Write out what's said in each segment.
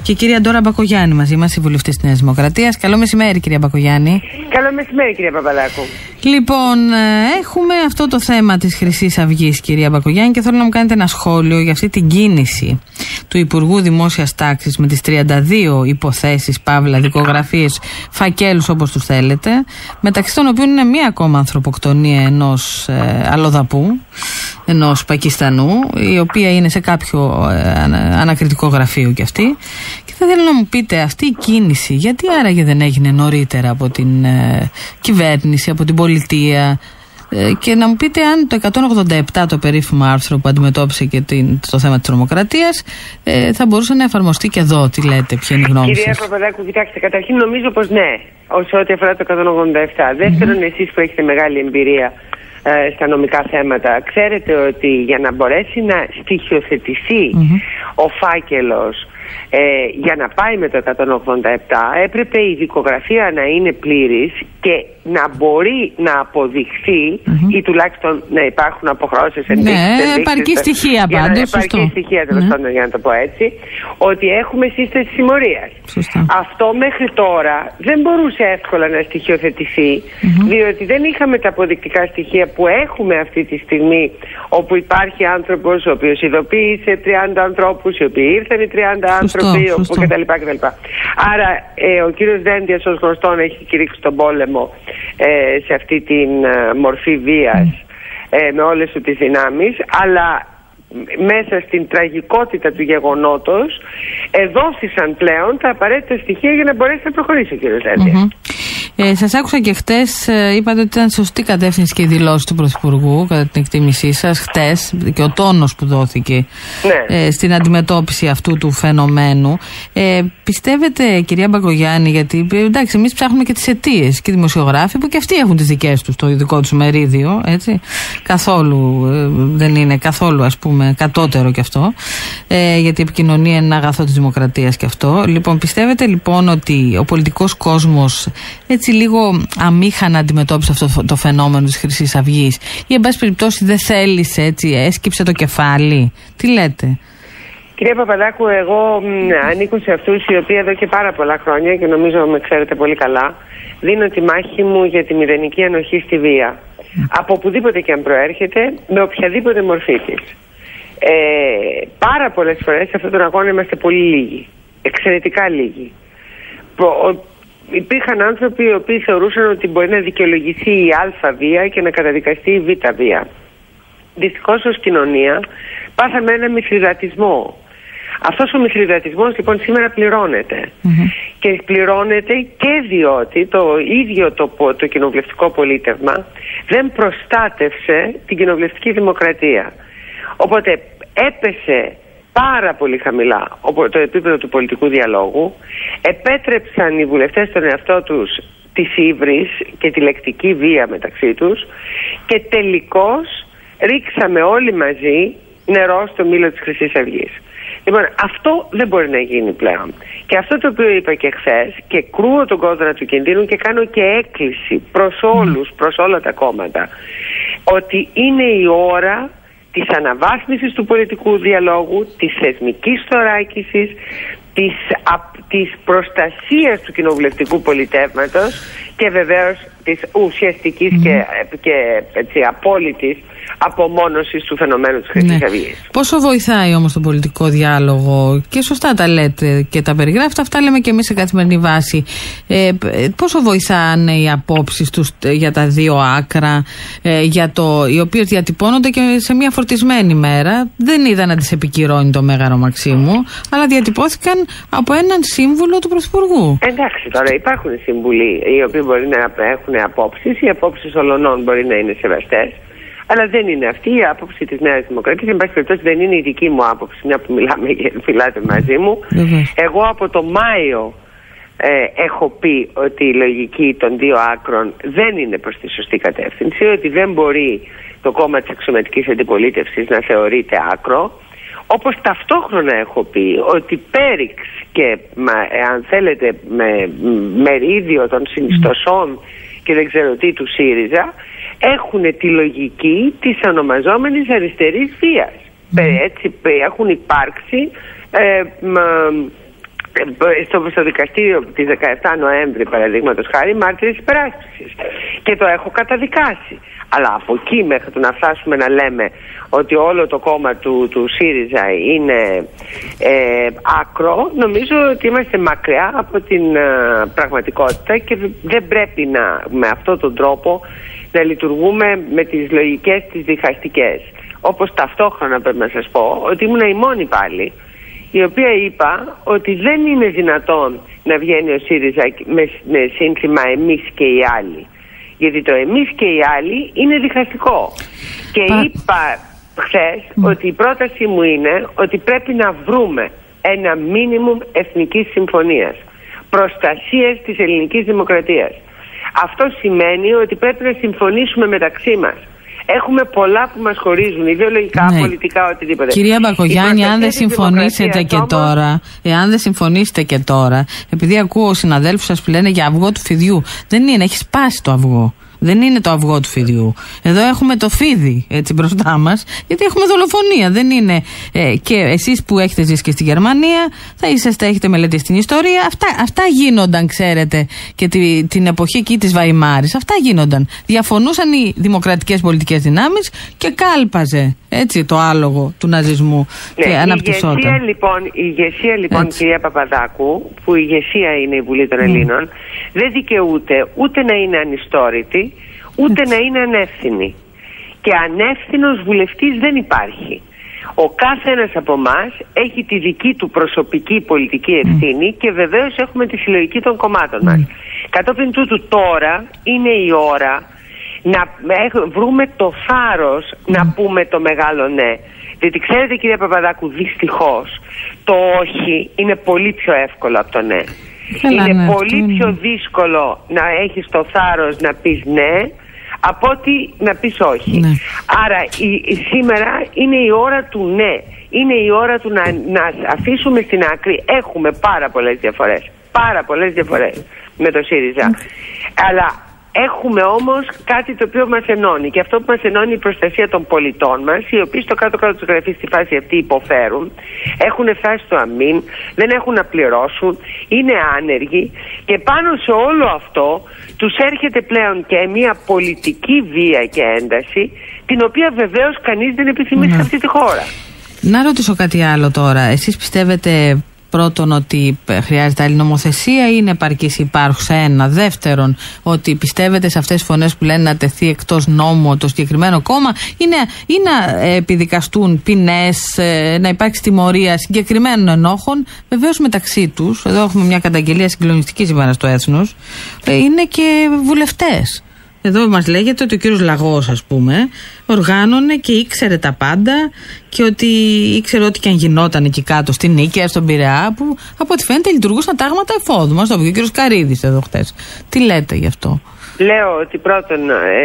Και η κυρία Ντόρα Μπακογιάννη μαζί μας, η βουλευτής της Νέας Δημοκρατίας. Καλό μεσημέρι, κυρία Μπακογιάννη. Καλό μεσημέρι, κυρία Παπαδάκου. Λοιπόν, έχουμε αυτό το θέμα της Χρυσής Αυγής, κυρία Μπακογιάννη, και θέλω να μου κάνετε ένα σχόλιο για αυτή την κίνηση του Υπουργού Δημόσιας Τάξης με τις 32 υποθέσεις, παύλα, δικογραφίες, φακέλους όπως τους θέλετε, μεταξύ των οποίων είναι μία ακόμα ανθρωποκτονία ενός αλλοδαπού, ενός Πακιστανού, η οποία είναι σε κάποιο ανακριτικό γραφείο κι αυτή. Και θα ήθελα να μου πείτε, αυτή η κίνηση γιατί άραγε δεν έγινε νωρίτερα από την κυβέρνηση, από την πολιτεία, και να μου πείτε αν το 187, το περίφημο άρθρο που αντιμετώπισε και το θέμα της τρομοκρατίας, θα μπορούσε να εφαρμοστεί και εδώ. Τι λέτε, ποια είναι η γνώμη σας? Κυρία Παπαδάκου, κοιτάξτε, καταρχήν νομίζω πως ναι, όσο ό,τι αφορά το 187. Δεύτερον, εσείς που έχετε μεγάλη εμπειρία στα νομικά θέματα, ξέρετε ότι για να μπορέσει να στοιχειοθετηθεί ο φάκελος για να πάει με το 187, έπρεπε η δικογραφία να είναι πλήρης και να μπορεί να αποδειχθεί ή τουλάχιστον να υπάρχουν αποχρώσεις, ενδείξεις. Επαρκή στοιχεία πάντως. Επαρκή στοιχεία, τέλος πάντων, για να το πω έτσι, ότι έχουμε σύσταση συμμορίας. Αυτό μέχρι τώρα δεν μπορούσε εύκολα να στοιχειοθετηθεί, διότι δεν είχαμε τα αποδεικτικά στοιχεία που έχουμε αυτή τη στιγμή, όπου υπάρχει άνθρωπος ο οποίος ειδοποίησε 30 ανθρώπους, οι οποίοι ήρθαν οι 30 άνθρωποι, κτλ. Άρα ο κύριος Δένδιας ως γνωστόν έχει κηρύξει τον πόλεμο σε αυτή την μορφή βίας με όλες του τις δυνάμεις, αλλά μέσα στην τραγικότητα του γεγονότος εδόθησαν πλέον τα απαραίτητα στοιχεία για να μπορέσει να προχωρήσει ο κύριος Δένδιας. Σας άκουσα και χτες, είπατε ότι ήταν σωστή κατεύθυνση και η δηλώση του Πρωθυπουργού, κατά την εκτίμησή σας, χτες, και ο τόνος που δόθηκε στην αντιμετώπιση αυτού του φαινομένου. Πιστεύετε, κυρία Μπακογιάννη, γιατί εντάξει, εμείς ψάχνουμε και τις αιτίες και οι δημοσιογράφοι που και αυτοί έχουν τις δικές τους, το ειδικό τους μερίδιο, έτσι. Καθόλου δεν είναι καθόλου, ας πούμε, κατώτερο κι αυτό, γιατί η επικοινωνία είναι ένα αγαθό της δημοκρατίας κι αυτό. Λοιπόν, πιστεύετε λοιπόν ότι ο πολιτικός κόσμος έτσι λίγο αμήχανα αντιμετώπισε αυτό το φαινόμενο της Χρυσής Αυγής, ή εν πάση περιπτώσει δεν θέλησε, έτσι, έσκυψε το κεφάλι? Τι λέτε? Κυρία Παπαδάκου, εγώ ανήκω σε αυτούς οι οποίοι εδώ και πάρα πολλά χρόνια, και νομίζω με ξέρετε πολύ καλά, δίνω τη μάχη μου για τη μηδενική ανοχή στη βία. Από οπουδήποτε και αν προέρχεται, με οποιαδήποτε μορφή της. Πάρα πολλές φορές σε αυτόν τον αγώνα είμαστε πολύ λίγοι. Εξαιρετικά λίγοι. Υπήρχαν άνθρωποι οι οποίοι θεωρούσαν ότι μπορεί να δικαιολογηθεί η α βία και να καταδικαστεί η β βία. Δυστυχώς ως κοινωνία πάθαμε ένα μηθριδατισμό. Αυτός ο μηθριδατισμός λοιπόν σήμερα πληρώνεται. Και πληρώνεται και διότι το ίδιο το κοινοβουλευτικό πολίτευμα δεν προστάτευσε την κοινοβουλευτική δημοκρατία. Οπότε έπεσε πάρα πολύ χαμηλά το επίπεδο του πολιτικού διαλόγου, επέτρεψαν οι βουλευτές τον εαυτό τους της ύβρις και τη λεκτική βία μεταξύ τους, και τελικώς ρίξαμε όλοι μαζί νερό στο μήλο της Χρυσής Αυγής. Λοιπόν, αυτό δεν μπορεί να γίνει πλέον. Και αυτό το οποίο είπα και χθες, και κρούω τον κόδωνα του κινδύνου και κάνω και έκκληση προς όλους, προς όλα τα κόμματα, ότι είναι η ώρα της αναβάθμισης του πολιτικού διαλόγου, της θεσμικής θωράκισης, της προστασίας του κοινοβουλευτικού πολιτεύματος και βεβαίως της ουσιαστικής και έτσι, απόλυτης απομόνωσης του φαινομένου της Χρυσής Αυγής. Πόσο βοηθάει όμως τον πολιτικό διάλογο, και σωστά τα λέτε και τα περιγράφετε, αυτά λέμε και εμείς σε καθημερινή βάση, πόσο βοηθάνε οι απόψεις τους για τα δύο άκρα, οι οποίες διατυπώνονται και σε μια φορτισμένη μέρα? Δεν είδα να τις επικυρώνει το Μέγαρο Μαξίμου, αλλά διατυπώθηκαν από έναν σύμβουλο του Πρωθυπουργού. Εντάξει, τώρα υπάρχουν σύμβουλοι οι οποίοι μπορεί να έχουν απόψεις, οι απόψεις ολονών μπορεί να είναι σεβαστές, αλλά δεν είναι αυτή η άποψη της Νέας Δημοκρατίας. Εν πάση περιπτώσει δεν είναι η δική μου άποψη, μια που μιλάτε μαζί μου. Εγώ από το Μάιο έχω πει ότι η λογική των δύο άκρων δεν είναι προς τη σωστή κατεύθυνση, ότι δεν μπορεί το κόμμα της εξωματικής αντιπολίτευσης να θεωρείται άκρο, όπως ταυτόχρονα έχω πει ότι Πέριξ και αν θέλετε με μερίδιο των συνιστοσών και δεν ξέρω τι του ΣΥΡΙΖΑ έχουν τη λογική της ονομαζόμενης αριστερής βίας. Έτσι έχουν υπάρξει στο δικαστήριο της 17 Νοέμβρη, παραδείγματος χάρη, μάρτυρες υπεράσπισης. Και το έχω καταδικάσει. Αλλά από εκεί μέχρι να φτάσουμε να λέμε ότι όλο το κόμμα του ΣΥΡΙΖΑ είναι άκρο, νομίζω ότι είμαστε μακριά από την πραγματικότητα και δεν πρέπει με αυτόν τον τρόπο να λειτουργούμε με τις λογικές τις διχαστικές. Όπως ταυτόχρονα πρέπει να σας πω ότι ήμουν η μόνη πάλι η οποία είπα ότι δεν είναι δυνατόν να βγαίνει ο ΣΥΡΙΖΑ με σύνθημα εμείς και οι άλλοι. Γιατί το εμείς και οι άλλοι είναι διχαστικό. Και είπα χθες ότι η πρότασή μου είναι ότι πρέπει να βρούμε ένα μίνιμουμ εθνικής συμφωνίας, προστασίας της ελληνικής δημοκρατίας. Αυτό σημαίνει ότι πρέπει να συμφωνήσουμε μεταξύ μας. Έχουμε πολλά που μας χωρίζουν, ιδεολογικά, πολιτικά, οτιδήποτε. Κυρία Μπακογιάννη, αν δεν συμφωνήσετε και τώρα, επειδή ακούω συναδέλφους σας που λένε για αυγό του φιδιού, δεν είναι, έχει σπάσει το αυγό. Δεν είναι το αυγό του φιδιού. Εδώ έχουμε το φίδι έτσι μπροστά μας, γιατί έχουμε δολοφονία. Δεν είναι. Και εσείς που έχετε ζήσει και στη Γερμανία, έχετε μελετήσει την ιστορία. Αυτά γίνονταν, ξέρετε, και την εποχή εκεί της Βαϊμάρης. Αυτά γίνονταν. Διαφωνούσαν οι δημοκρατικές πολιτικές δυνάμεις και κάλπαζε έτσι το άλογο του ναζισμού. Ναι, και αναπτυσσόταν. Η ηγεσία λοιπόν κυρία Παπαδάκου, που η ηγεσία είναι η Βουλή των Ελλήνων, δεν δικαιούται ούτε να είναι ανιστόρητη, ούτε να είναι ανεύθυνη. Και ανεύθυνος βουλευτής δεν υπάρχει. Ο κάθε ένας από εμάς έχει τη δική του προσωπική πολιτική ευθύνη και βεβαίως έχουμε τη συλλογική των κομμάτων μας. Κατόπιν τούτου τώρα είναι η ώρα να βρούμε το θάρρος να πούμε το μεγάλο ναι. Διότι ξέρετε κυρία Παπαδάκου, δυστυχώς το όχι είναι πολύ πιο εύκολο από το ναι. Είναι πολύ πιο δύσκολο να έχεις το θάρρος να πεις ναι από ότι να πεις όχι. Άρα σήμερα είναι η ώρα του ναι. Είναι η ώρα του να αφήσουμε στην άκρη. Έχουμε πάρα πολλές διαφορές με το ΣΥΡΙΖΑ. Αλλά έχουμε όμως κάτι το οποίο μας ενώνει. Και αυτό που μας ενώνει είναι η προστασία των πολιτών μας, οι οποίοι στο κάτω-κάτω της γραφής στη φάση αυτή υποφέρουν, έχουν φτάσει στο αμήν, δεν έχουν να πληρώσουν, είναι άνεργοι και πάνω σε όλο αυτό τους έρχεται πλέον και μια πολιτική βία και ένταση, την οποία βεβαίως κανείς δεν επιθυμεί σε αυτή τη χώρα. Να ρωτήσω κάτι άλλο τώρα. Εσείς πιστεύετε πρώτον ότι χρειάζεται άλλη νομοθεσία ή είναι επαρκής υπάρχουσα? Ένα. Δεύτερον, ότι πιστεύετε σε αυτές τις φωνές που λένε να τεθεί εκτός νόμου το συγκεκριμένο κόμμα ή να επιδικαστούν ποινές, να υπάρξει τιμωρία συγκεκριμένων ενόχων, βεβαίως μεταξύ τους. Εδώ έχουμε μια καταγγελία συγκλονιστική σήμερα στο Έθνος. Είναι και βουλευτές. Εδώ μας λέγεται ότι ο κύριος Λαγός, ας πούμε, οργάνωνε και ήξερε τα πάντα και ότι ήξερε ό,τι και αν γινόταν εκεί κάτω στην Νίκαια, στον Πειραιά, που από ό,τι φαίνεται λειτουργούσαν τάγματα εφόδου. Μας το είπε ο κύριος Καρίδης εδώ χτες. Τι λέτε γι' αυτό? Λέω ότι πρώτον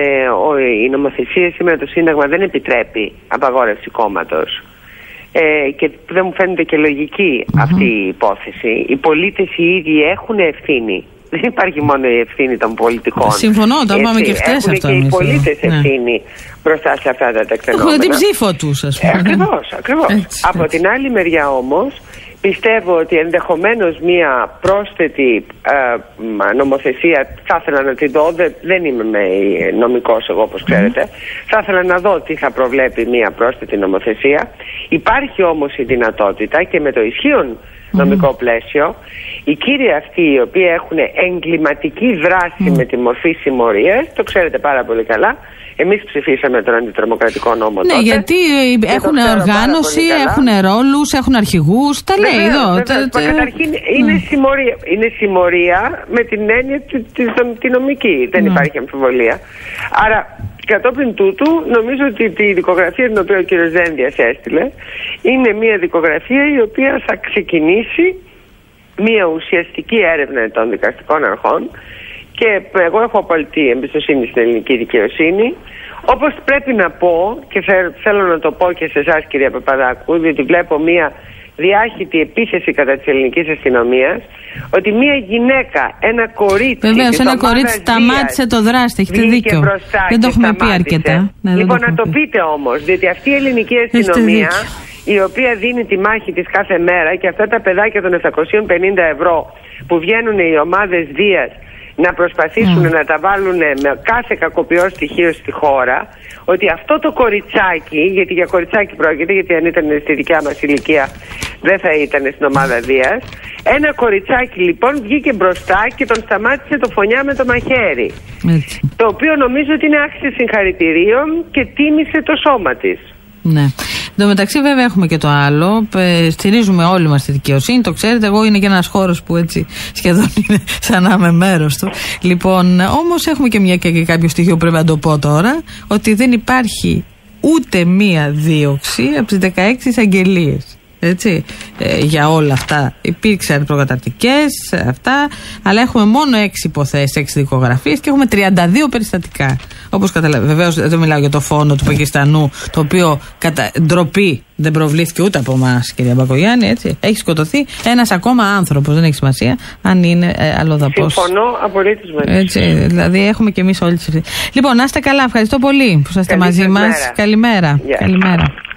η νομοθεσία σήμερα, το Σύνταγμα δεν επιτρέπει απαγόρευση κόμματος. Και δεν μου φαίνεται και λογική αυτή η υπόθεση. Οι πολίτες οι ίδιοι έχουν ευθύνη. Δεν υπάρχει μόνο η ευθύνη των πολιτικών. Συμφωνώ, το είπαμε και χτες αυτό. Έχουν και οι πολίτες ευθύνη μπροστά σε αυτά τα τεκτενόμενα. Έχουν την ψήφο τους, ας πούμε. Ακριβώς. Από την άλλη μεριά όμως, πιστεύω ότι ενδεχομένως μία πρόσθετη νομοθεσία, θα ήθελα να την δω, δεν είμαι νομικός εγώ όπως ξέρετε, θα ήθελα να δω τι θα προβλέπει μία πρόσθετη νομοθεσία. Υπάρχει όμως η δυνατότητα και με το ισχύον νομικό πλαίσιο, οι κύριοι αυτοί οι οποίοι έχουν εγκληματική δράση με τη μορφή συμμορίας, το ξέρετε πάρα πολύ καλά, εμείς ψηφίσαμε τον αντιτρομοκρατικό νόμο τότε. Ναι, γιατί έχουν οργάνωση, έχουν ρόλους, έχουν αρχηγούς, τα λέει εδώ. Καταρχήν είναι συμμορία με την έννοια τη νομική, δεν υπάρχει αμφιβολία. Άρα κατόπιν τούτου νομίζω ότι η δικογραφία την οποία ο κ. Δένδιας έστειλε είναι μια δικογραφία η οποία θα ξεκινήσει μια ουσιαστική έρευνα των δικαστικών αρχών και εγώ έχω απολυτή εμπιστοσύνη στην ελληνική δικαιοσύνη. Όπως πρέπει να πω και θέλω να το πω και σε εσάς κυρία Παπαδάκου, διότι βλέπω μια διάχυτη επίθεση κατά της ελληνικής αστυνομίας, ότι μια γυναίκα, ένα κορίτσι. Βεβαίως, ένα κορίτσι σταμάτησε το δράστη, έχετε δίκιο. Δεν το έχουμε πει αρκετά. Λοιπόν, να το πείτε όμως, διότι αυτή η ελληνική αστυνομία η οποία δίνει τη μάχη της κάθε μέρα, και αυτά τα παιδάκια των 750 ευρώ που βγαίνουν οι ομάδες βίας να προσπαθήσουν να τα βάλουν με κάθε κακοποιό στοιχείο στη χώρα, ότι αυτό το κοριτσάκι, γιατί για κοριτσάκι πρόκειται, γιατί αν ήταν στη δικιά μας ηλικία δεν θα ήταν στην ομάδα βίας, ένα κοριτσάκι λοιπόν βγήκε μπροστά και τον σταμάτησε το φωνιά με το μαχαίρι. Έτσι. Το οποίο νομίζω ότι είναι άξιο συγχαρητηρίων και τίμησε το σώμα της. Ναι. Εν τω μεταξύ, βέβαια, έχουμε και το άλλο. Στηρίζουμε όλοι μας τη δικαιοσύνη. Το ξέρετε, εγώ είναι και ένας χώρος που έτσι σχεδόν είναι σαν να είμαι μέρος του. Λοιπόν, όμως έχουμε και και κάποιο στοιχείο που πρέπει να το πω τώρα, ότι δεν υπάρχει ούτε μία δίωξη από τις 16 εισαγγελίες. Έτσι, για όλα αυτά υπήρξαν προκαταρτικές αυτά, αλλά έχουμε μόνο 6 υποθέσεις, 6 δικογραφίες και έχουμε 32 περιστατικά. Όπως καταλαβαίνετε, βεβαίως δεν μιλάω για το φόνο του Πακιστανού, το οποίο κατά ντροπή δεν προβλήθηκε ούτε από εμάς, κυρία Μπακογιάννη, έτσι. Έχει σκοτωθεί ένας ακόμα άνθρωπος, δεν έχει σημασία αν είναι αλλοδαπός. Συμφωνώ απολύτως μαζί. Έτσι, δηλαδή έχουμε και εμείς όλοι τις ευθύνες. Λοιπόν, να είστε καλά, ευχαριστώ πολύ που είσαστε μαζί μας. Καλημέρα. Yeah. Καλημέρα.